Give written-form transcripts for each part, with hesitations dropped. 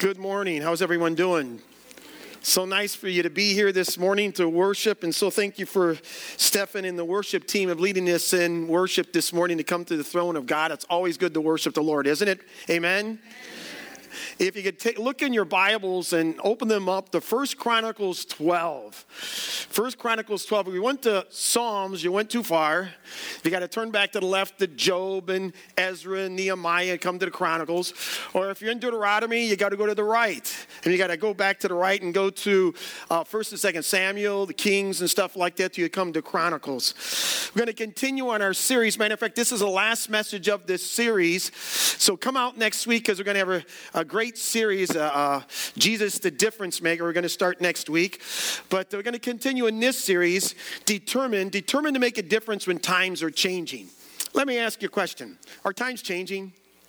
Good morning. How's everyone doing? So nice for you to be here this morning to worship. And so thank you for Stephan and the worship team of leading us in worship this morning to come to the throne of God. It's always good to worship the Lord, isn't it? Amen. If you could look in your Bibles and open them up to 1 Chronicles 12. 1 Chronicles 12. If you went to Psalms, you went too far. You got to turn back to the left to Job and Ezra and Nehemiah and come to the Chronicles. Or if you're in Deuteronomy, you got to go to the right. And you got to go back to the right and go to 1st and 2nd Samuel, the Kings and stuff like that till you come to Chronicles. We're going to continue on our series. Matter of fact, this is the last message of this series. So come out next week because we're going to have a great series, Jesus the Difference Maker. We're going to start next week. But we're going to continue in this series, determined to make a difference when times are changing. Let me ask you a question. Are times changing?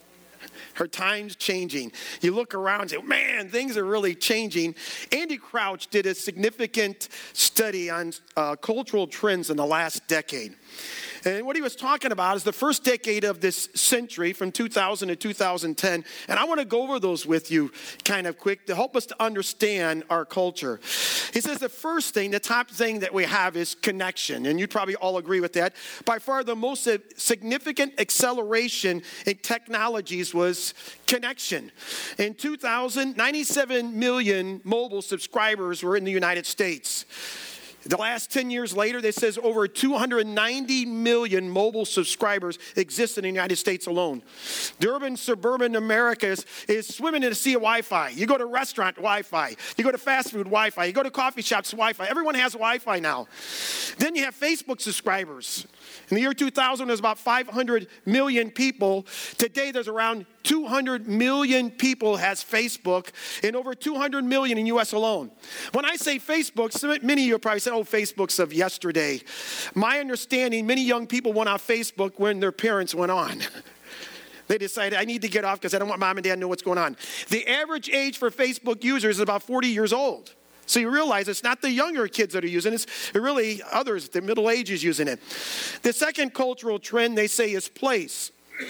Are times changing? You look around and say, man, things are really changing. Andy Crouch did a significant study on cultural trends in the last decade. And what he was talking about is the first decade of this century from 2000 to 2010. And I want to go over those with you kind of quick to help us to understand our culture. He says the first thing, the top thing that we have is connection. And you'd probably all agree with that. By far the most significant acceleration in technologies was connection. In 2000, 97 million mobile subscribers were in the United States. The last 10 years later, this says over 290 million mobile subscribers exist in the United States alone. The urban, suburban America is swimming in a sea of Wi-Fi. You go to restaurant, Wi-Fi. You go to fast food, Wi-Fi. You go to coffee shops, Wi-Fi. Everyone has Wi-Fi now. Then you have Facebook subscribers. In the year 2000, there's about 500 million people. Today, there's around 200 million people has Facebook, and over 200 million in U.S. alone. When I say Facebook, many of you probably said, oh, Facebook's of yesterday. My understanding, many young people went off Facebook when their parents went on. They decided, I need to get off because I don't want mom and dad to know what's going on. The average age for Facebook users is about 40 years old. So you realize it's not the younger kids that are using it. It's really others, the middle ages using it. The second cultural trend, they say, is place.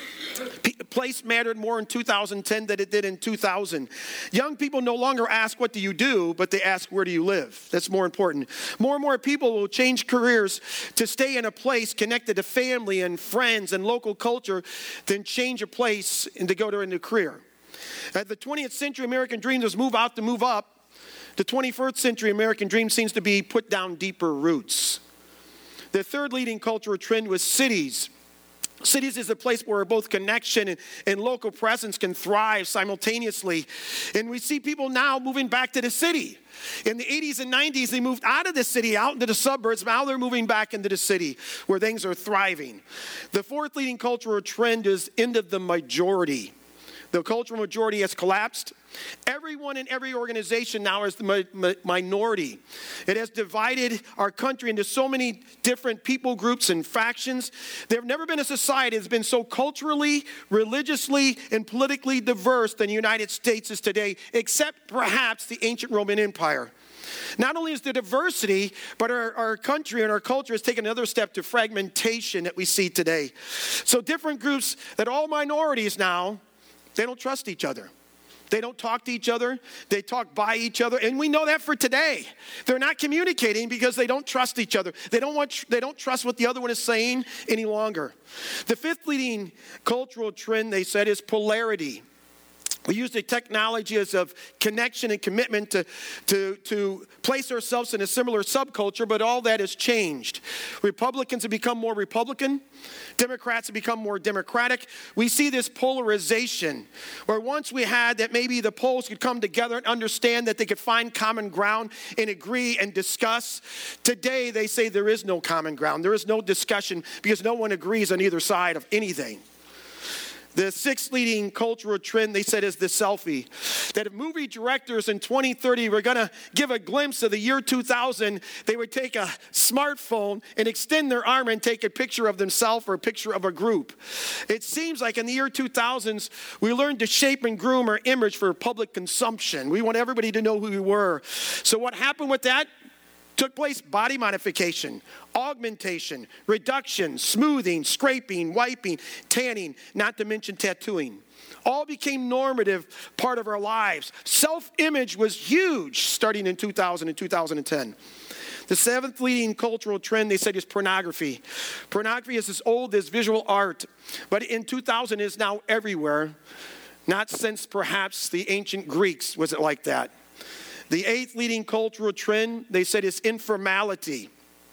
Place mattered more in 2010 than it did in 2000. Young people no longer ask, what do you do? But they ask, where do you live? That's more important. More and more people will change careers to stay in a place connected to family and friends and local culture than change a place and to go to a new career. The 20th century American dream was move out to move up. The 21st century American dream seems to be put down deeper roots. The third leading cultural trend was cities. Cities is a place where both connection and local presence can thrive simultaneously. And we see people now moving back to the city. In the 80s and 90s, they moved out of the city, out into the suburbs. Now they're moving back into the city where things are thriving. The fourth leading cultural trend is end of the majority. The cultural majority has collapsed. Everyone in every organization now is the minority. It has divided our country into so many different people groups and factions. There have never been a society that's been so culturally, religiously, and politically diverse than the United States is today, except perhaps the ancient Roman Empire. Not only is there diversity, but our country and our culture has taken another step to fragmentation that we see today. So different groups that are all minorities now, they don't trust each other. They don't talk to each other. They talk by each other. And we know that for today. They're not communicating because they don't trust each other. They don't trust what the other one is saying any longer. The fifth leading cultural trend, they said, is polarity. We use the technologies of connection and commitment to place ourselves in a similar subculture, but all that has changed. Republicans have become more Republican. Democrats have become more Democratic. We see this polarization where once we had that maybe the poles could come together and understand that they could find common ground and agree and discuss. Today, they say there is no common ground. There is no discussion because no one agrees on either side of anything. The sixth leading cultural trend, they said, is the selfie. That if movie directors in 2030 were going to give a glimpse of the year 2000, they would take a smartphone and extend their arm and take a picture of themselves or a picture of a group. It seems like in the year 2000s, we learned to shape and groom our image for public consumption. We want everybody to know who we were. So what happened with that? Took place body modification, augmentation, reduction, smoothing, scraping, wiping, tanning, not to mention tattooing. all became normative part of our lives. Self-image was huge starting in 2000 and 2010. The seventh leading cultural trend, they said, is pornography. Pornography is as old as visual art, but in 2000 is now everywhere. Not since perhaps the ancient Greeks was it like that. The eighth leading cultural trend, they said, is informality.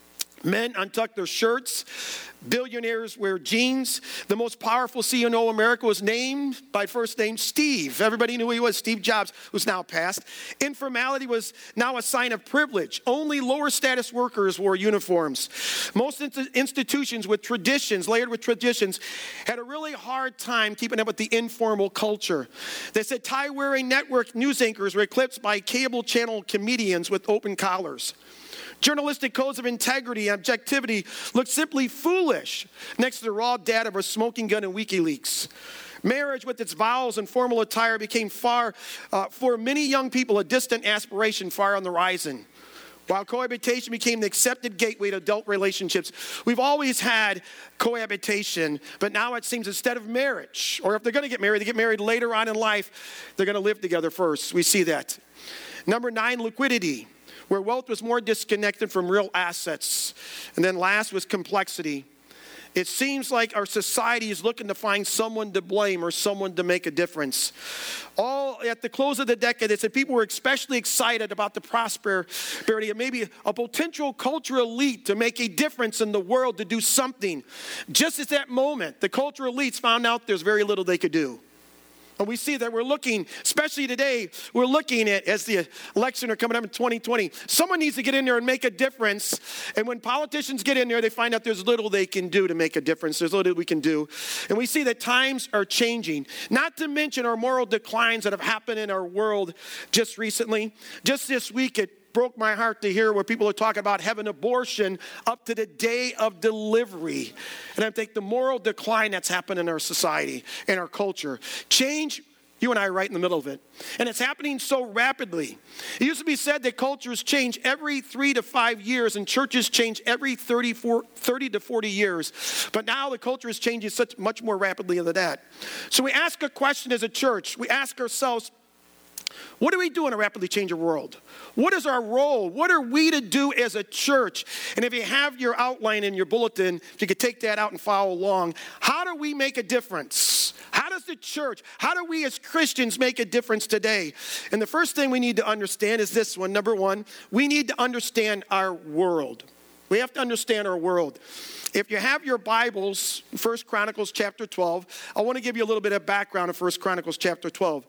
Men untuck their shirts. Billionaires wear jeans. The most powerful CEO in America was named by first name Steve. Everybody knew who he was, Steve Jobs, who's now passed. Informality was now a sign of privilege. Only lower status workers wore uniforms. Most institutions with traditions, layered with traditions, had a really hard time keeping up with the informal culture. They said tie-wearing network news anchors were eclipsed by cable channel comedians with open collars. Journalistic codes of integrity and objectivity looked simply foolish next to the raw data of a smoking gun and WikiLeaks. Marriage with its vows and formal attire became for many young people, a distant aspiration far on the horizon. While cohabitation became the accepted gateway to adult relationships, we've always had cohabitation, but now it seems instead of marriage, or if they're going to get married, they get married later on in life, they're going to live together first. We see that. Number 9, liquidity, where wealth was more disconnected from real assets. And then last was complexity. It seems like our society is looking to find someone to blame or someone to make a difference. All at the close of the decade, they said people were especially excited about the prosperity of maybe a potential cultural elite to make a difference in the world, to do something. Just at that moment, the cultural elites found out there's very little they could do. And we see that we're looking, especially today, we're looking at, as the election are coming up in 2020, someone needs to get in there and make a difference. And when politicians get in there, they find out there's little they can do to make a difference. There's little we can do. And we see that times are changing. Not to mention our moral declines that have happened in our world just recently. Just this week, it broke my heart to hear where people are talking about having abortion up to the day of delivery. And I think the moral decline that's happened in our society and our culture. Change, you and I are right in the middle of it. And it's happening so rapidly. It used to be said that cultures change every 3 to 5 years and churches change every 30 to 40 years. But now the culture is changing much more rapidly than that. So we ask a question as a church. We ask ourselves, what do we do in a rapidly changing world? What is our role? What are we to do as a church? And if you have your outline in your bulletin, if you could take that out and follow along, how do we make a difference? How does the church, how do we as Christians make a difference today? And the first thing we need to understand is this one. Number 1, we need to understand our world. We have to understand our world. If you have your Bibles, 1 Chronicles chapter 12, I want to give you a little bit of background of 1 Chronicles chapter 12.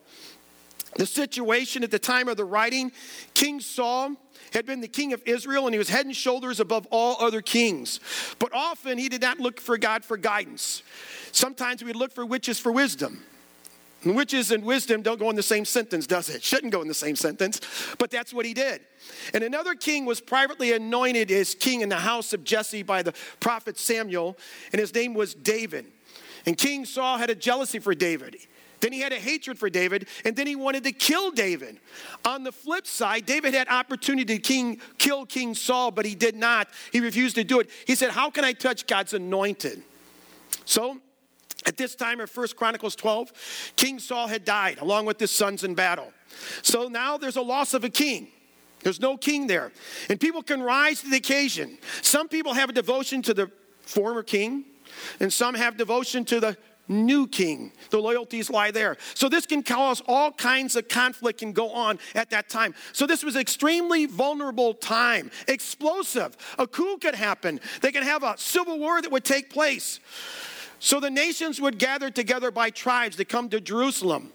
The situation at the time of the writing, King Saul had been the king of Israel, and he was head and shoulders above all other kings. But often he did not look for God for guidance. Sometimes he would look for witches for wisdom. And witches and wisdom don't go in the same sentence, does it? Shouldn't go in the same sentence, but that's what he did. And another king was privately anointed as king in the house of Jesse by the prophet Samuel, and his name was David. And King Saul had a jealousy for David. Then he had a hatred for David, and then he wanted to kill David. On the flip side, David had opportunity to kill King Saul, but he did not. He refused to do it. He said, how can I touch God's anointed? So, at this time of 1 Chronicles 12, King Saul had died, along with his sons in battle. So now there's a loss of a king. There's no king there. And people can rise to the occasion. Some people have a devotion to the former king, and some have devotion to the new king. The loyalties lie there. So this can cause all kinds of conflict can go on at that time. So this was an extremely vulnerable time. Explosive. A coup could happen. They could have a civil war that would take place. So the nations would gather together by tribes to come to Jerusalem.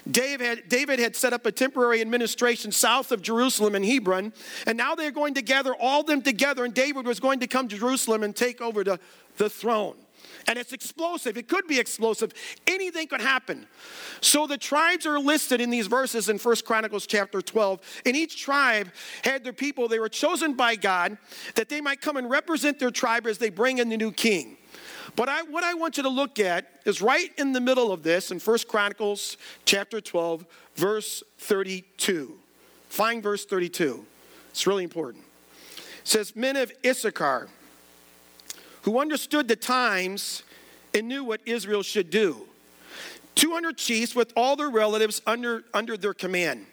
David had set up a temporary administration south of Jerusalem in Hebron, and now they're going to gather all of them together, and David was going to come to Jerusalem and take over the throne. And it's explosive. It could be explosive. Anything could happen. So the tribes are listed in these verses in 1 Chronicles chapter 12. And each tribe had their people. They were chosen by God that they might come and represent their tribe as they bring in the new king. But what I want you to look at is right in the middle of this in 1 Chronicles chapter 12, verse 32. Find verse 32. It's really important. It says, men of Issachar, who understood the times and knew what Israel should do, 200 chiefs with all their relatives under their command.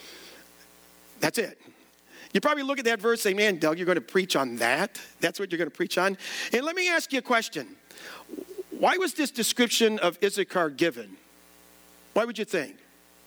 That's it. You probably look at that verse and say, man, Doug, you're going to preach on that? That's what you're going to preach on? And let me ask you a question. Why was this description of Issachar given? Why would you think?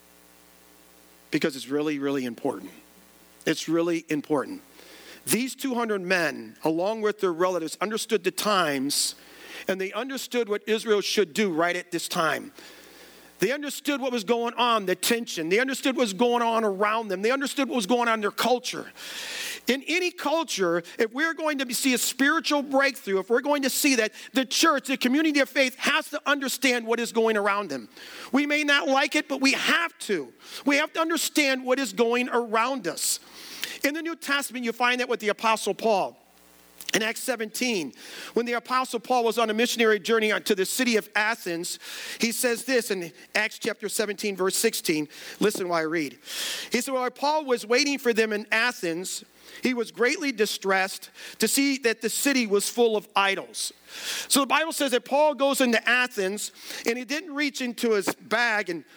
Because it's really, really important. It's really important. These 200 men, along with their relatives, understood the times, and they understood what Israel should do right at this time. They understood what was going on, the tension. They understood what was going on around them. They understood what was going on in their culture. In any culture, if we're going to see a spiritual breakthrough, if we're going to see that, the church, the community of faith, has to understand what is going around them. We may not like it, but we have to. We have to understand what is going around us. In the New Testament, you find that with the Apostle Paul. In Acts 17, when the Apostle Paul was on a missionary journey to the city of Athens, he says this in Acts chapter 17, verse 16. Listen while I read. He said, while Paul was waiting for them in Athens, he was greatly distressed to see that the city was full of idols. So the Bible says that Paul goes into Athens, and he didn't reach into his bag and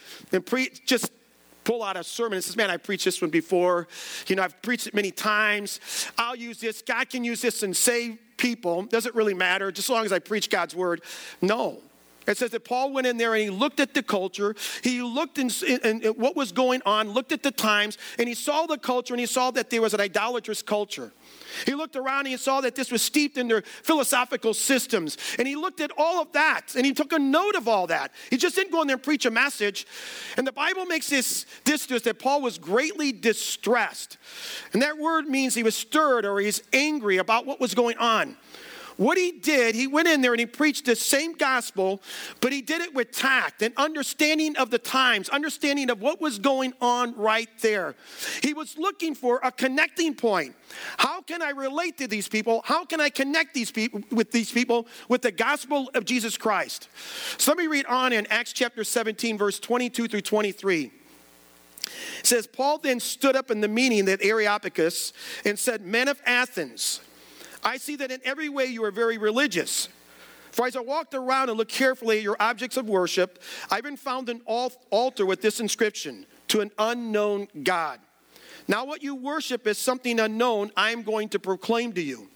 just pull out a sermon and says, man, I preached this one before. I've preached it many times. I'll use this. God can use this and save people. Doesn't really matter, just as long as I preach God's word. No. It says that Paul went in there and he looked at the culture. He looked in what was going on, looked at the times, and he saw the culture, and he saw that there was an idolatrous culture. He looked around and he saw that this was steeped in their philosophical systems. And he looked at all of that, and he took a note of all that. He just didn't go in there and preach a message. And the Bible makes this to us, that Paul was greatly distressed. And that word means he was stirred or he's angry about what was going on. What he did, he went in there and he preached the same gospel, but he did it with tact and understanding of the times, understanding of what was going on right there. He was looking for a connecting point. How can I relate to these people? How can I connect these people with the gospel of Jesus Christ? So let me read on in Acts chapter 17, verse 22 through 23. It says, Paul then stood up in the meeting at Areopagus and said, men of Athens, I see that in every way you are very religious. For as I walked around and looked carefully at your objects of worship, I even found an altar with this inscription, to an unknown God. Now what you worship is something unknown I am going to proclaim to you.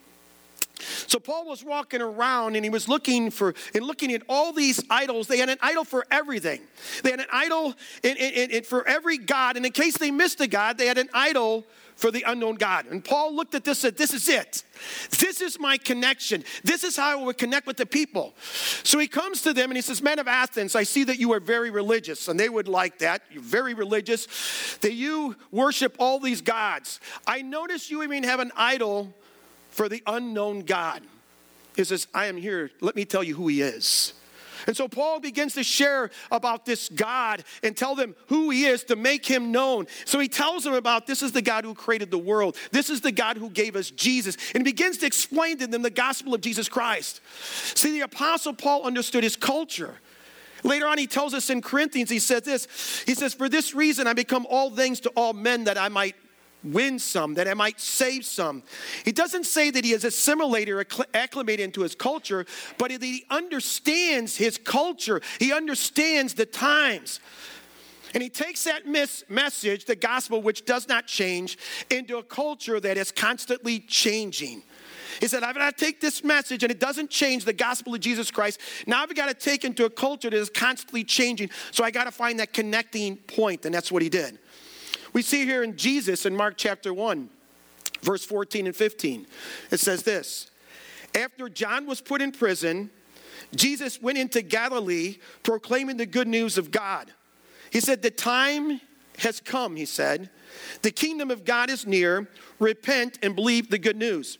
So Paul was walking around and he was looking at all these idols. They had an idol for everything. They had an idol for every God. And in case they missed a God, they had an idol for the unknown God. And Paul looked at this and said, this is it. This is my connection. This is how I would connect with the people. So he comes to them and he says, men of Athens, I see that you are very religious. And they would like that. You're very religious. That you worship all these gods. I notice you even have an idol for the unknown God. He says, I am here. Let me tell you who he is. And so Paul begins to share about this God and tell them who he is to make him known. So he tells them about this is the God who created the world. This is the God who gave us Jesus. And he begins to explain to them the gospel of Jesus Christ. See, the Apostle Paul understood his culture. Later on, he tells us in Corinthians, he says this. He says, for this reason I become all things to all men that I might win some, that I might save some. He doesn't say that he is assimilated or acclimated into his culture, but that he understands his culture. He understands the times. And he takes that message, the gospel, which does not change, into a culture that is constantly changing. He said, I've got to take this message, and it doesn't change the gospel of Jesus Christ. Now I've got to take into a culture that is constantly changing. So I got to find that connecting point, and that's what he did. We see here in Jesus in Mark chapter 1, verse 14 and 15. It says this, after John was put in prison, Jesus went into Galilee proclaiming the good news of God. He said, the time has come, he said. The kingdom of God is near. Repent and believe the good news.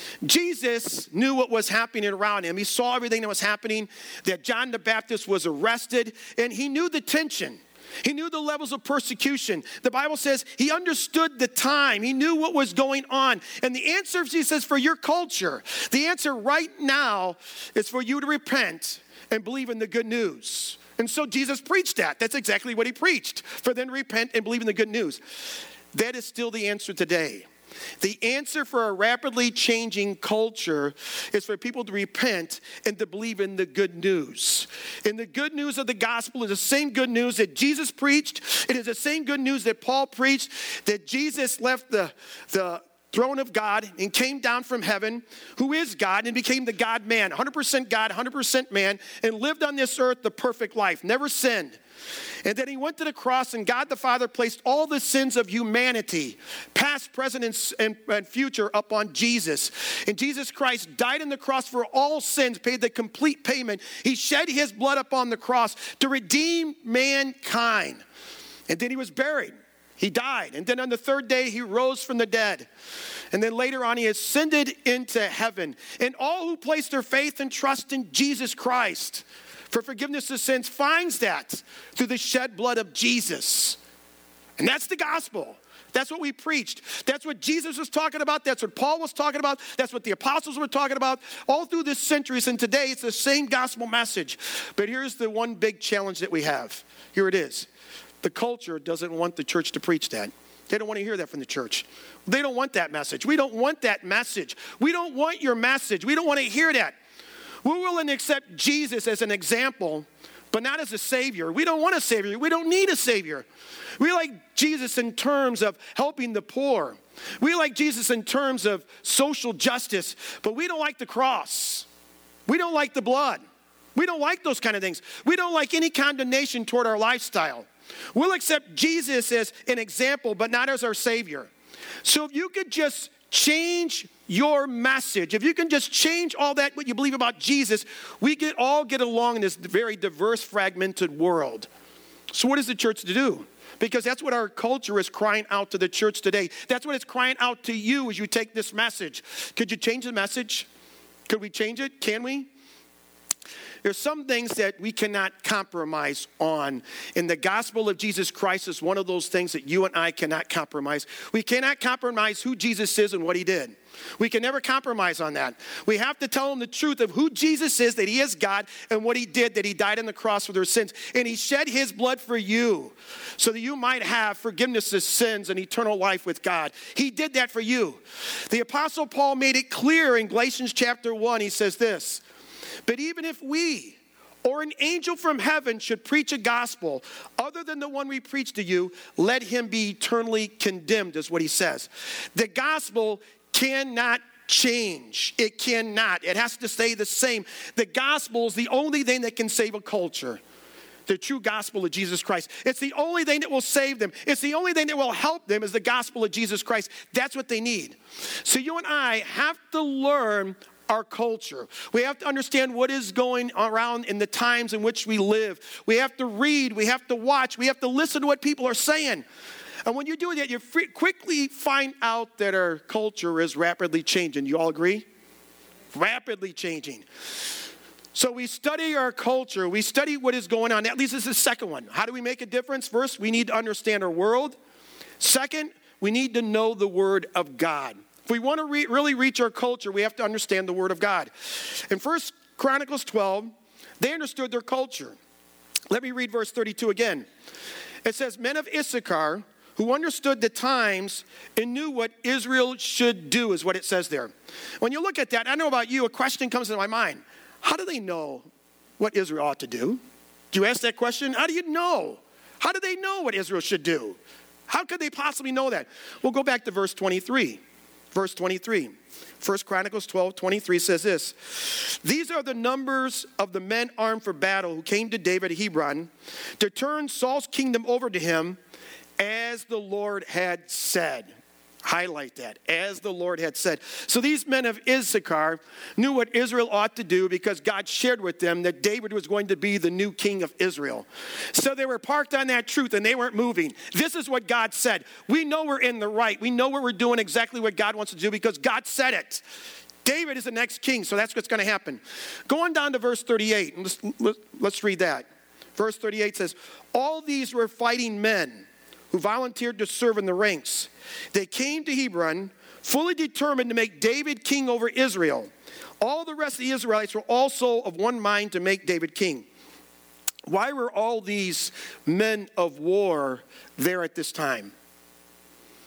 Jesus knew what was happening around him. He saw everything that was happening, that John the Baptist was arrested, and he knew the tension. He knew the levels of persecution. The Bible says he understood the time. He knew what was going on. And the answer, he says, for your culture, the answer right now is for you to repent and believe in the good news. And so Jesus preached that. That's exactly what he preached. For them to repent and believe in the good news. That is still the answer today. The answer for a rapidly changing culture is for people to repent and to believe in the good news. And the good news of the gospel is the same good news that Jesus preached. It is the same good news that Paul preached, that Jesus left the throne of God and came down from heaven, who is God, and became the God-man, 100% God, 100% man, and lived on this earth the perfect life, never sinned. And then he went to the cross, and God the Father placed all the sins of humanity, past, present, and future, upon Jesus. And Jesus Christ died on the cross for all sins, paid the complete payment. He shed his blood upon the cross to redeem mankind. And then he was buried. He died. And then on the third day, he rose from the dead. And then later on, he ascended into heaven. And all who place their faith and trust in Jesus Christ for forgiveness of sins finds that through the shed blood of Jesus. And that's the gospel. That's what we preached. That's what Jesus was talking about. That's what Paul was talking about. That's what the apostles were talking about all through the centuries. And today, it's the same gospel message. But here's the one big challenge that we have. Here it is. The culture doesn't want the church to preach that. They don't want to hear that from the church. They don't want that message. We don't want that message. We don't want your message. We don't want to hear that. We're willing to accept Jesus as an example, but not as a savior. We don't want a savior. We don't need a savior. We like Jesus in terms of helping the poor. We like Jesus in terms of social justice, but we don't like the cross. We don't like the blood. We don't like those kind of things. We don't like any condemnation toward our lifestyle. We'll accept Jesus as an example, but not as our Savior. So if you could just change your message, if you can just change all that, what you believe about Jesus, we could all get along in this very diverse, fragmented world. So what is the church to do? Because that's what our culture is crying out to the church today. That's what it's crying out to you as you take this message. Could you change the message? Could we change it? Can we? There's some things that we cannot compromise on. And the gospel of Jesus Christ is one of those things that you and I cannot compromise. We cannot compromise who Jesus is and what he did. We can never compromise on that. We have to tell them the truth of who Jesus is, that he is God, and what he did, that he died on the cross for their sins. And he shed his blood for you so that you might have forgiveness of sins and eternal life with God. He did that for you. The Apostle Paul made it clear in Galatians chapter 1. He says this, "But even if we or an angel from heaven should preach a gospel other than the one we preach to you, let him be eternally condemned," is what he says. The gospel cannot change. It cannot. It has to stay the same. The gospel is the only thing that can save a culture. The true gospel of Jesus Christ. It's the only thing that will save them. It's the only thing that will help them is the gospel of Jesus Christ. That's what they need. So you and I have to learn our culture. We have to understand what is going around in the times in which we live. We have to read. We have to watch. We have to listen to what people are saying. And when you do that, you quickly find out that our culture is rapidly changing. You all agree? Rapidly changing. So we study our culture. We study what is going on. That leads us to the second one. How do we make a difference? First, we need to understand our world. Second, we need to know the Word of God. If we want to really reach our culture, we have to understand the Word of God. In 1 Chronicles 12, they understood their culture. Let me read verse 32 again. It says, "Men of Issachar, who understood the times and knew what Israel should do," is what it says there. When you look at that, I don't know about you, a question comes into my mind. How do they know what Israel ought to do? Do you ask that question? How do you know? How do they know what Israel should do? How could they possibly know that? We'll go back to verse 23. Verse 23. 1 Chronicles 12:23 says this, "These are the numbers of the men armed for battle who came to David at Hebron to turn Saul's kingdom over to him as the Lord had said." Highlight that, as the Lord had said. So these men of Issachar knew what Israel ought to do because God shared with them that David was going to be the new king of Israel. So they were parked on that truth and they weren't moving. This is what God said. We know we're in the right. We know what we're doing exactly what God wants to do because God said it. David is the next king, so that's what's going to happen. Going down to verse 38, let's read that. Verse 38 says, "All these were fighting men who volunteered to serve in the ranks. They came to Hebron, fully determined to make David king over Israel. All the rest of the Israelites were also of one mind to make David king." Why were all these men of war there at this time?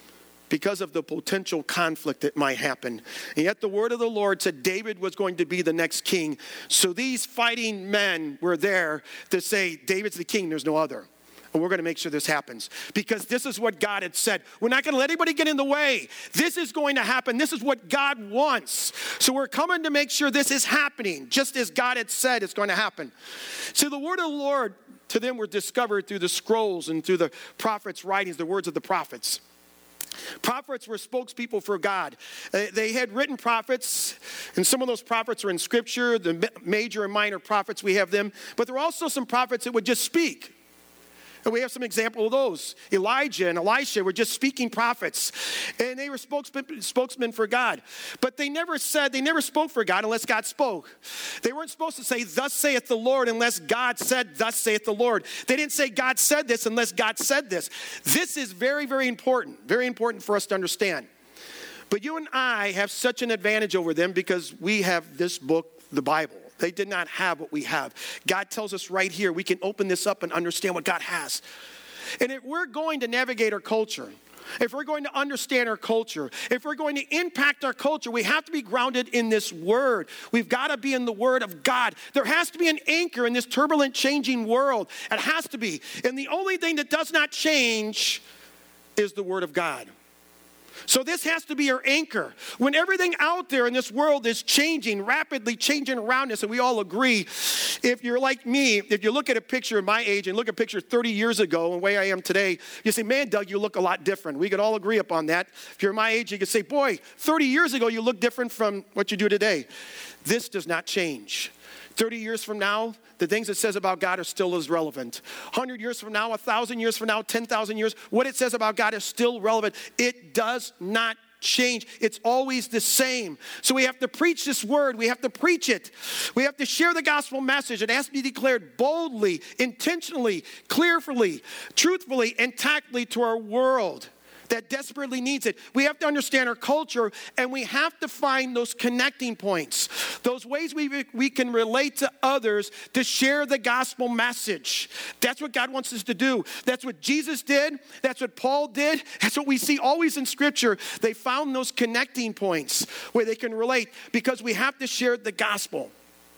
because of the potential conflict that might happen. And yet the word of the Lord said David was going to be the next king. So these fighting men were there to say, David's the king, there's no other. And we're going to make sure this happens. Because this is what God had said. We're not going to let anybody get in the way. This is going to happen. This is what God wants. So we're coming to make sure this is happening, just as God had said it's going to happen. So the word of the Lord to them were discovered through the scrolls and through the prophets' writings, the words of the prophets. Prophets were spokespeople for God. They had written prophets, and some of those prophets are in Scripture, the major and minor prophets, we have them. But there were also some prophets that would just speak. And we have some example of those. Elijah and Elisha were just speaking prophets. And they were spokesmen for God. But they never spoke for God unless God spoke. They weren't supposed to say, thus saith the Lord, unless God said, thus saith the Lord. They didn't say, God said this, unless God said this. This is very, very important for us to understand. But you and I have such an advantage over them because we have this book, the Bible. They did not have what we have. God tells us right here, we can open this up and understand what God has. And if we're going to navigate our culture, if we're going to understand our culture, if we're going to impact our culture, we have to be grounded in this word. We've got to be in the word of God. There has to be an anchor in this turbulent, changing world. It has to be. And the only thing that does not change is the word of God. So this has to be our anchor. When everything out there in this world is changing, rapidly changing around us, and we all agree, if you're like me, if you look at a picture of my age and look at a picture 30 years ago and the way I am today, you say, man, Doug, you look a lot different. We could all agree upon that. If you're my age, you could say, boy, 30 years ago, you look different from what you do today. This does not change. 30 years from now, the things it says about God are still as relevant. 100 years from now, 1,000 years from now, 10,000 years, what it says about God is still relevant. It does not change. It's always the same. So we have to preach this word. We have to preach it. We have to share the gospel message. It has to be declared boldly, intentionally, clearly, truthfully, and tactfully to our world that desperately needs it. We have to understand our culture, and we have to find those connecting points, those ways we can relate to others to share the gospel message. That's what God wants us to do. That's what Jesus did. That's what Paul did. That's what we see always in Scripture. They found those connecting points where they can relate because we have to share the gospel.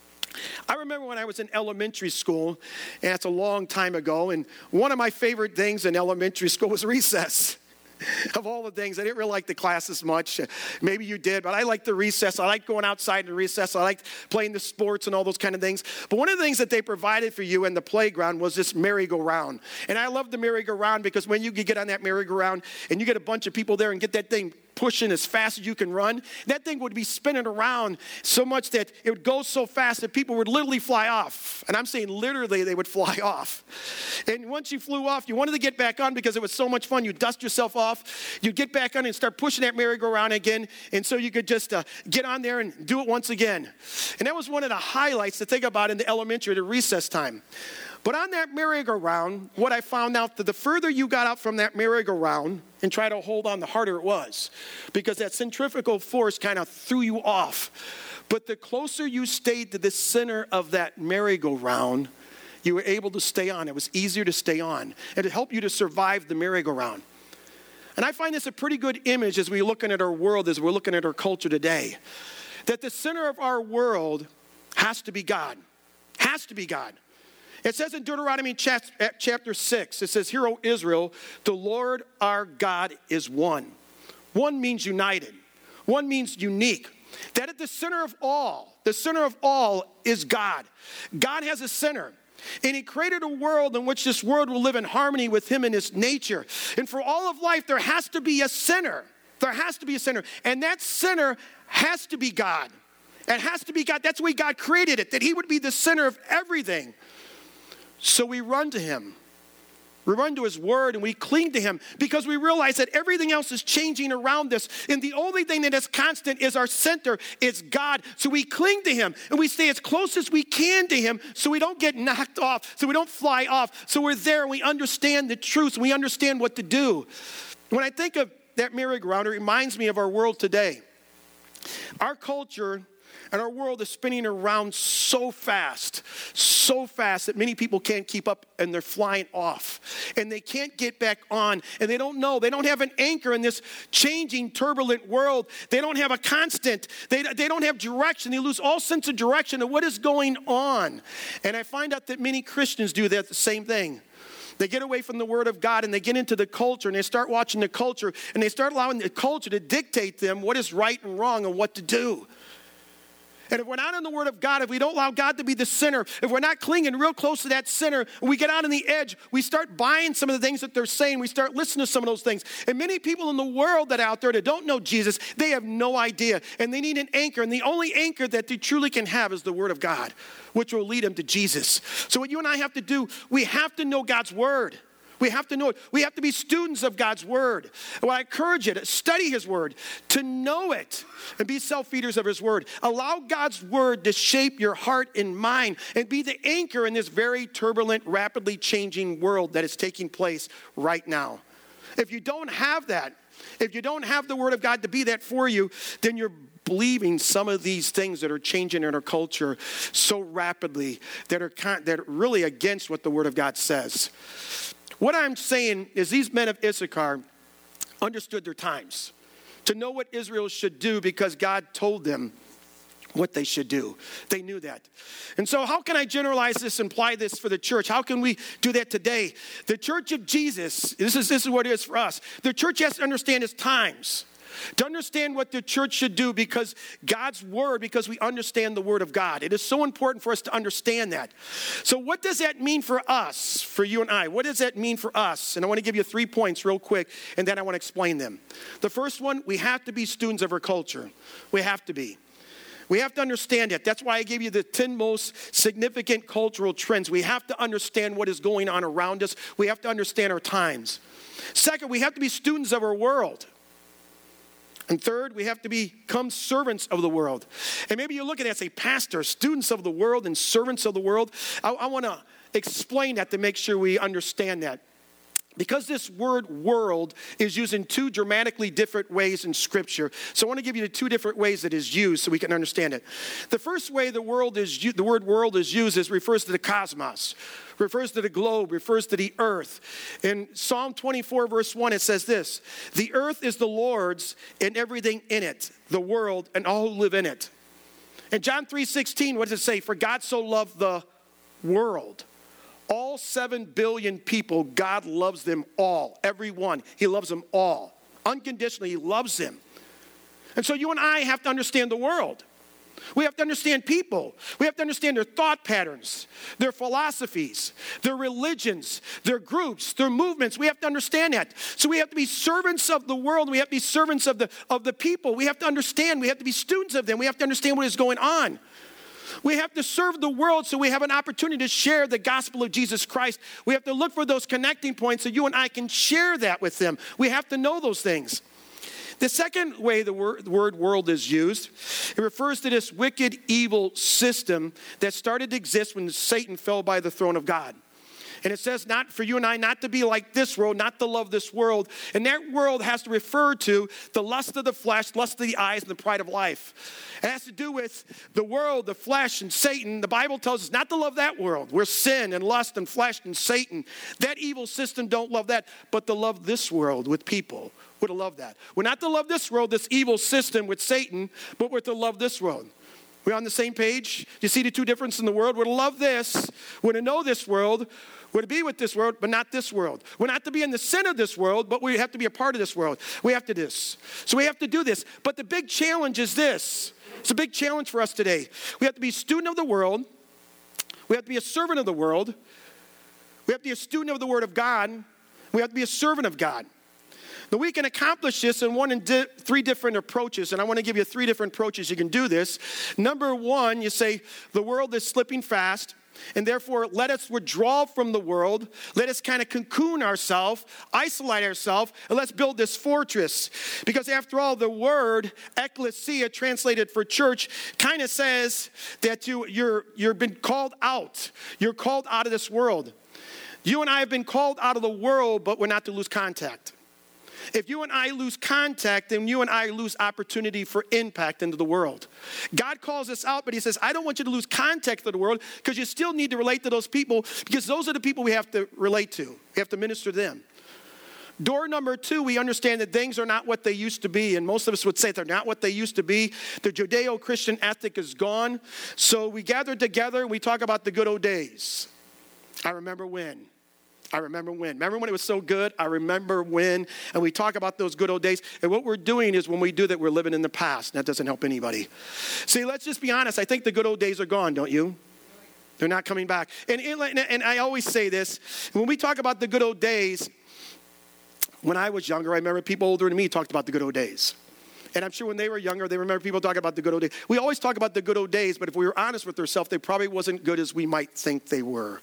I remember when I was in elementary school, and that's a long time ago, and one of my favorite things in elementary school was recess. Of all the things, I didn't really like the classes much. Maybe you did, but I liked the recess. I liked going outside in recess. I liked playing the sports and all those kind of things. But one of the things that they provided for you in the playground was this merry-go-round. And I loved the merry-go-round because when you could get on that merry-go-round and you get a bunch of people there and get that thing pushing as fast as you can run, that thing would be spinning around so much that it would go so fast that people would literally fly off. And I'm saying literally they would fly off. And once you flew off, you wanted to get back on because it was so much fun. You'd dust yourself off. You'd get back on and start pushing that merry-go-round again. And so you could just get on there and do it once again. And that was one of the highlights to think about in the elementary, the recess time. But on that merry-go-round, what I found out that the further you got out from that merry-go-round and try to hold on, the harder it was. Because that centrifugal force kind of threw you off. But the closer you stayed to the center of that merry-go-round, you were able to stay on. It was easier to stay on. And it helped you to survive the merry-go-round. And I find this a pretty good image as we're looking at our world, as we're looking at our culture today. That the center of our world has to be God. Has to be God. It says in Deuteronomy chapter 6, it says, "Hear, O Israel, the Lord our God is one." One means united. One means unique. That at the center of all is God. God has a center. And he created a world in which this world will live in harmony with him and his nature. And for all of life, there has to be a center. There has to be a center. And that center has to be God. It has to be God. That's the way God created it, that he would be the center of everything. So we run to him. We run to his word and we cling to him because we realize that everything else is changing around us. And the only thing that is constant is our center, is God. So we cling to him and we stay as close as we can to him so we don't get knocked off, so we don't fly off. So we're there and we understand the truth and we understand what to do. When I think of that merry-go-round, it reminds me of our world today. Our culture And our world is spinning around so fast that many people can't keep up and they're flying off. And they can't get back on. And they don't know. They don't have an anchor in this changing, turbulent world. They don't have a constant. They don't have direction. They lose all sense of direction of what is going on. And I find out that many Christians do that the same thing. They get away from the Word of God and they get into the culture and they start watching the culture and they start allowing the culture to dictate them what is right and wrong and what to do. And if we're not in the Word of God, if we don't allow God to be the center, if we're not clinging real close to that center, we get out on the edge, we start buying some of the things that they're saying, we start listening to some of those things. And many people in the world that are out there that don't know Jesus, they have no idea. And they need an anchor. And the only anchor that they truly can have is the Word of God, which will lead them to Jesus. So what you and I have to do, we have to know God's Word. We have to know it. We have to be students of God's Word. Well, I encourage you to study His Word, to know it, and be self-feeders of His Word. Allow God's Word to shape your heart and mind and be the anchor in this very turbulent, rapidly changing world that is taking place right now. If you don't have that, if you don't have the Word of God to be that for you, then you're believing some of these things that are changing in our culture so rapidly that are really against what the Word of God says. What I'm saying is these men of Issachar understood their times to know what Israel should do because God told them what they should do. They knew that. And so how can I generalize this and apply this for the church? How can we do that today? The church of Jesus, this is what it is for us. The church has to understand its times. To understand what the church should do because God's Word, because we understand the Word of God. It is so important for us to understand that. So what does that mean for us, for you and I? What does that mean for us? And I want to give you 3 points real quick, and then I want to explain them. The first one, we have to be students of our culture. We have to be. We have to understand it. That's why I gave you the 10 most significant cultural trends. We have to understand what is going on around us. We have to understand our times. Second, we have to be students of our world. And third, we have to become servants of the world. And maybe you look at it and say, Pastor, students of the world and servants of the world. I want to explain that to make sure we understand that. Because this word world is used in 2 dramatically different ways in Scripture. So I want to give you the 2 different ways it is used so we can understand it. The first way the word world is used is refers to the cosmos, refers to the globe, refers to the earth. In Psalm 24 verse 1 it says this, the earth is the Lord's and everything in it, the world and all who live in it. In John 3:16, what does it say? For God so loved the world. All 7 billion people, God loves them all, every one. He loves them all. Unconditionally, He loves them. And so you and I have to understand the world. We have to understand people. We have to understand their thought patterns, their philosophies, their religions, their groups, their movements. We have to understand that. So we have to be servants of the world. We have to be servants of the people. We have to understand. We have to be students of them. We have to understand what is going on. We have to serve the world so we have an opportunity to share the gospel of Jesus Christ. We have to look for those connecting points so you and I can share that with them. We have to know those things. The second way the word world is used, it refers to this wicked, evil system that started to exist when Satan fell by the throne of God. And it says not for you and I not to be like this world, not to love this world. And that world has to refer to the lust of the flesh, lust of the eyes, and the pride of life. It has to do with the world, the flesh, and Satan. The Bible tells us not to love that world where sin and lust and flesh and Satan, that evil system, don't love that, but to love this world with people. We're to love that. We're not to love this world, this evil system with Satan, but we're to love this world. We're on the same page? You see the two differences in the world? We're to love this. We're to know this world. We're to be with this world, but not this world. We're not to be in the center of this world, but we have to be a part of this world. We have to do this. So we have to do this. But the big challenge is this. It's a big challenge for us today. We have to be a student of the world. We have to be a servant of the world. We have to be a student of the Word of God. We have to be a servant of God. Now, we can accomplish this in 3 different approaches, and I want to give you 3 different approaches you can do this. Number 1, you say, the world is slipping fast, and therefore let us withdraw from the world. Let us kind of cocoon ourselves, isolate ourselves, and let's build this fortress. Because after all, the word ecclesia, translated for church, kind of says that you've been called out. You're called out of this world. You and I have been called out of the world, but we're not to lose contact. If you and I lose contact, then you and I lose opportunity for impact into the world. God calls us out, but he says, I don't want you to lose contact with the world because you still need to relate to those people because those are the people we have to relate to. We have to minister to them. Door number 2, we understand that things are not what they used to be, and most of us would say they're not what they used to be. The Judeo-Christian ethic is gone. So we gather together and we talk about the good old days. I remember when. Remember when it was so good? I remember when. And we talk about those good old days. And what we're doing is when we do that, we're living in the past. And that doesn't help anybody. See, let's just be honest. I think the good old days are gone, don't you? They're not coming back. And I always say this. When we talk about the good old days, when I was younger, I remember people older than me talked about the good old days. And I'm sure when they were younger, they remember people talking about the good old days. We always talk about the good old days, but if we were honest with ourselves, they probably wasn't good as we might think they were.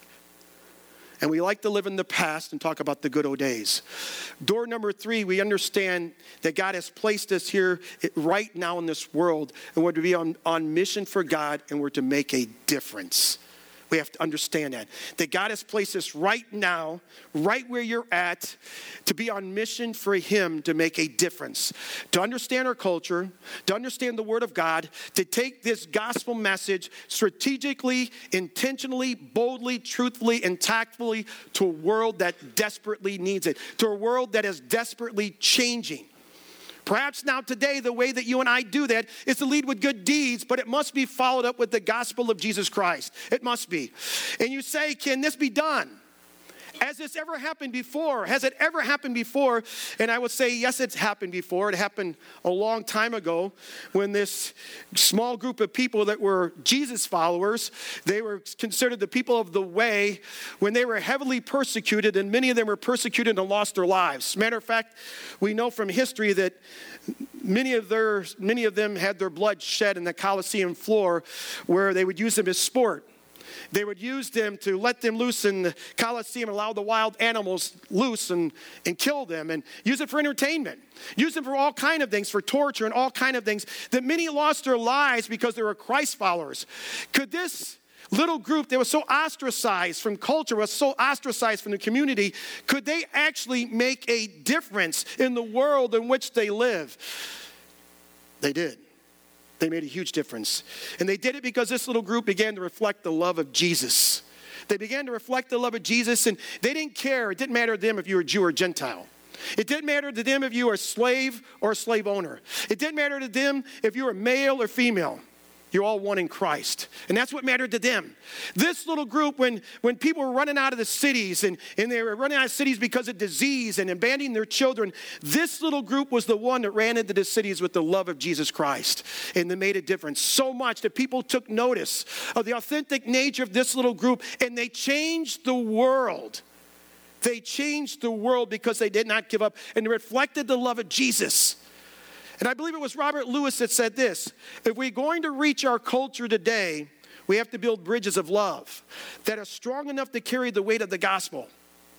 And we like to live in the past and talk about the good old days. Door number 3, we understand that God has placed us here right now in this world, and we're to be on mission for God, and we're to make a difference. We have to understand that God has placed us right now, right where you're at, to be on mission for him to make a difference, to understand our culture, to understand the word of God, to take this gospel message strategically, intentionally, boldly, truthfully, and tactfully to a world that desperately needs it, to a world that is desperately changing. Perhaps now today, the way that you and I do that is to lead with good deeds, but it must be followed up with the gospel of Jesus Christ. It must be. And you say, can this be done? Has this ever happened before? Has it ever happened before? And I would say, yes, it's happened before. It happened a long time ago when this small group of people that were Jesus followers, they were considered the people of the way, when they were heavily persecuted, and many of them were persecuted and lost their lives. Matter of fact, we know from history that many of them had their blood shed in the Colosseum floor where they would use them as sport. They would use them to let them loose in the Colosseum, allow the wild animals loose and kill them, and use it for entertainment. Use them for all kind of things, for torture and all kind of things, that many lost their lives because they were Christ followers. Could this little group that was so ostracized from culture, was so ostracized from the community, could they actually make a difference in the world in which they live? They did. They made a huge difference. And they did it because this little group began to reflect the love of Jesus. They began to reflect the love of Jesus, and they didn't care. It didn't matter to them if you were Jew or Gentile. It didn't matter to them if you were a slave or a slave owner. It didn't matter to them if you were male or female. You're all one in Christ. And that's what mattered to them. This little group, when people were running out of the cities, and they were running out of cities because of disease and abandoning their children, this little group was the one that ran into the cities with the love of Jesus Christ. And they made a difference so much that people took notice of the authentic nature of this little group, and they changed the world. They changed the world because they did not give up, and they reflected the love of Jesus. And I believe it was Robert Lewis that said this: if we're going to reach our culture today, we have to build bridges of love that are strong enough to carry the weight of the gospel.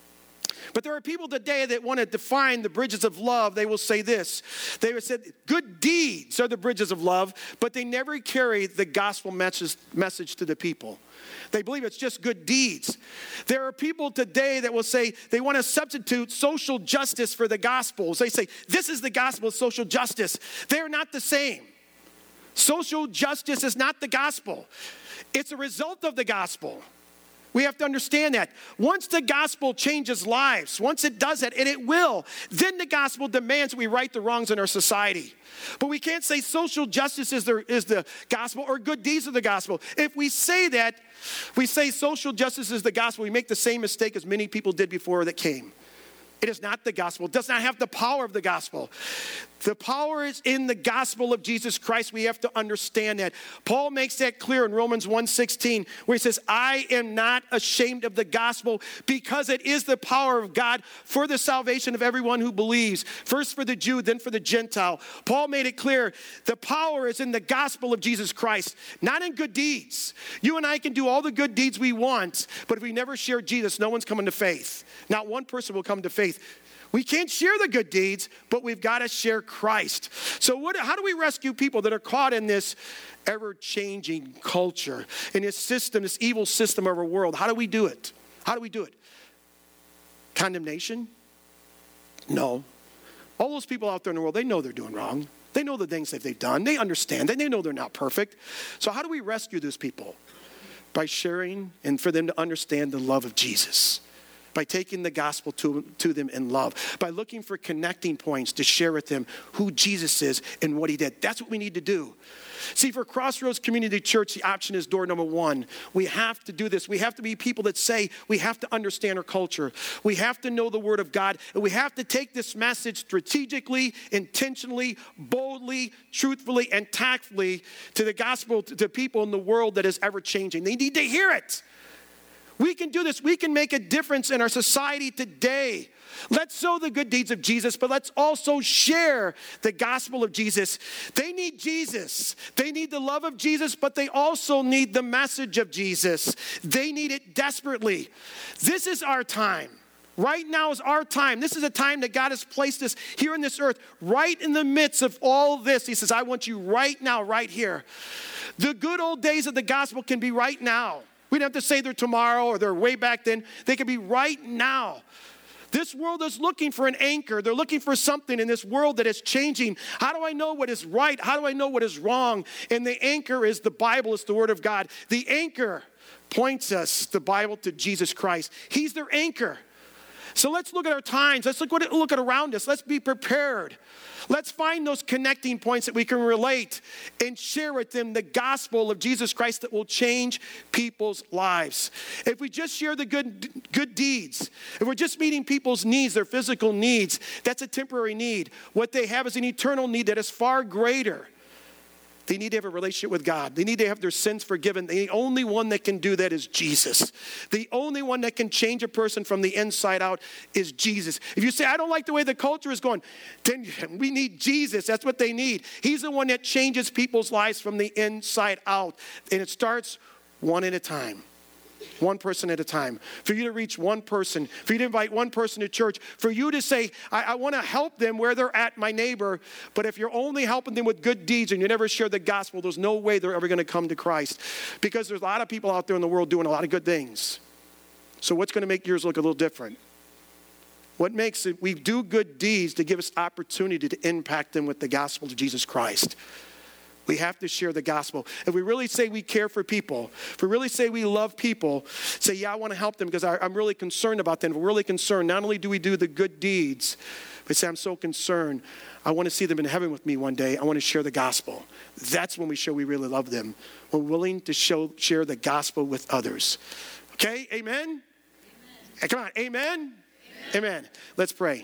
But there are people today that want to define the bridges of love. They will say this. They would say good deeds are the bridges of love, but they never carry the gospel message to the people. They believe it's just good deeds. There are people today that will say they want to substitute social justice for the gospel. They say this is the gospel of social justice. They are not the same. Social justice is not the gospel. It's a result of the gospel. We have to understand that. Once the gospel changes lives, once it does that, and it will, then the gospel demands we right the wrongs in our society. But we can't say social justice is the gospel or good deeds are the gospel. If we say that, we say social justice is the gospel, we make the same mistake as many people did before that came. It is not the gospel. It does not have the power of the gospel. The power is in the gospel of Jesus Christ. We have to understand that. Paul makes that clear in Romans 1:16, where he says, I am not ashamed of the gospel because it is the power of God for the salvation of everyone who believes. First for the Jew, then for the Gentile. Paul made it clear the power is in the gospel of Jesus Christ, not in good deeds. You and I can do all the good deeds we want, but if we never share Jesus, no one's coming to faith. Not one person will come to faith. We can't share the good deeds, but we've got to share Christ. So how do we rescue people that are caught in this ever-changing culture, in this system, this evil system of our world? How do we do it? How do we do it? Condemnation? No. All those people out there in the world, they know they're doing wrong. They know the things that they've done. They understand. They know they're not perfect. So how do we rescue those people? By sharing and for them to understand the love of Jesus. By taking the gospel to them in love. By looking for connecting points to share with them who Jesus is and what he did. That's what we need to do. See, for Crossroads Community Church, the option is door number one. We have to do this. We have to be people that say we have to understand our culture. We have to know the Word of God. And we have to take this message strategically, intentionally, boldly, truthfully, and tactfully to the gospel, to people in the world that is ever changing. They need to hear it. We can do this. We can make a difference in our society today. Let's sow the good deeds of Jesus, but let's also share the gospel of Jesus. They need Jesus. They need the love of Jesus, but they also need the message of Jesus. They need it desperately. This is our time. Right now is our time. This is a time that God has placed us here in this earth, right in the midst of all this. He says, I want you right now, right here. The good old days of the gospel can be right now. We don't have to say they're tomorrow or they're way back then. They can be right now. This world is looking for an anchor. They're looking for something in this world that is changing. How do I know what is right? How do I know what is wrong? And the anchor is the Bible. It's the Word of God. The anchor points us, the Bible, to Jesus Christ. He's their anchor. So let's look at our times. Let's look at around us. Let's be prepared. Let's find those connecting points that we can relate and share with them the gospel of Jesus Christ that will change people's lives. If we just share the good deeds, if we're just meeting people's needs, their physical needs, that's a temporary need. What they have is an eternal need that is far greater. They need to have a relationship with God. They need to have their sins forgiven. The only one that can do that is Jesus. The only one that can change a person from the inside out is Jesus. If you say, I don't like the way the culture is going, then we need Jesus. That's what they need. He's the one that changes people's lives from the inside out. And it starts one at a time. One person at a time. For you to reach one person, for you to invite one person to church, for you to say, I want to help them where they're at, my neighbor, but if you're only helping them with good deeds and you never share the gospel, there's no way they're ever going to come to Christ. Because there's a lot of people out there in the world doing a lot of good things. So what's going to make yours look a little different? What makes it, we do good deeds to give us opportunity to impact them with the gospel of Jesus Christ. We have to share the gospel. If we really say we care for people, if we really say we love people, say, yeah, I want to help them because I'm really concerned about them. If we're really concerned, not only do we do the good deeds, but say, I'm so concerned. I want to see them in heaven with me one day. I want to share the gospel. That's when we show we really love them. We're willing to share the gospel with others. Okay, amen? Come on, amen? Amen. Let's pray.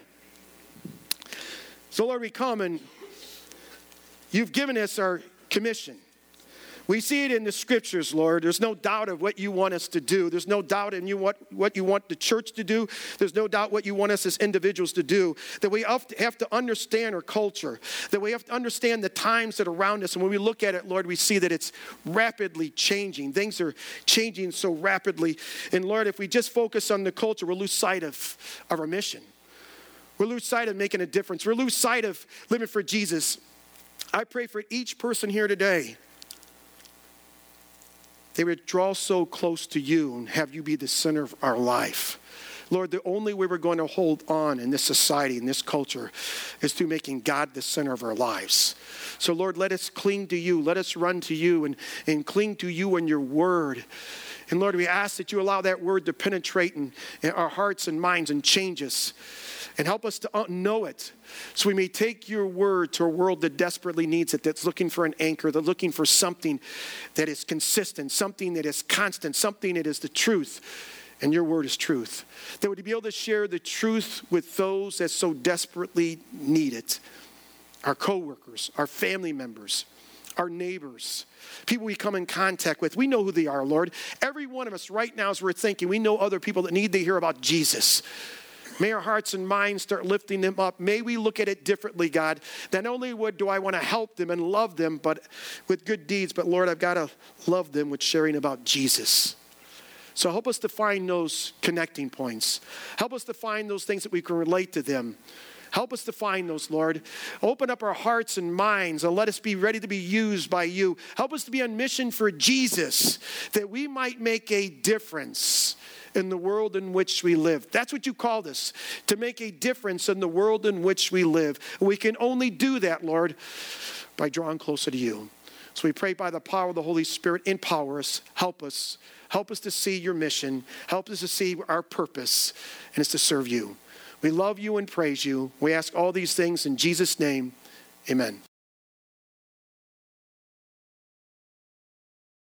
So, Lord, we come and you've given us our commission. We see it in the scriptures, Lord. There's no doubt of what you want us to do. There's no doubt in you what you want the church to do. There's no doubt what you want us as individuals to do. That we have to understand our culture. That we have to understand the times that are around us. And when we look at it, Lord, we see that it's rapidly changing. Things are changing so rapidly. And Lord, if we just focus on the culture, we'll lose sight of our mission. We'll lose sight of making a difference. We'll lose sight of living for Jesus. I pray for each person here today. They would draw so close to you and have you be the center of our life. Lord, the only way we're going to hold on in this society, in this culture, is through making God the center of our lives. So, Lord, let us cling to you. Let us run to you and cling to you and your word. And, Lord, we ask that you allow that word to penetrate in our hearts and minds and change us. And help us to know it so we may take your word to a world that desperately needs it, that's looking for an anchor, that's looking for something that is consistent, something that is constant, something that is the truth. And your word is truth. That we be able to share the truth with those that so desperately need it. Our coworkers, our family members, our neighbors, people we come in contact with. We know who they are, Lord. Every one of us right now, as we're thinking, we know other people that need to hear about Jesus. May our hearts and minds start lifting them up. May we look at it differently, God. Not only do I want to help them and love them, but with good deeds, but Lord, I've got to love them with sharing about Jesus. So help us to find those connecting points. Help us to find those things that we can relate to them. Help us to find those, Lord. Open up our hearts and minds and let us be ready to be used by you. Help us to be on mission for Jesus, that we might make a difference in the world in which we live. That's what you called us, to make a difference in the world in which we live. We can only do that, Lord, by drawing closer to you. So we pray by the power of the Holy Spirit, empower us, help us. Help us to see your mission. Help us to see our purpose, and it's to serve you. We love you and praise you. We ask all these things in Jesus' name. Amen.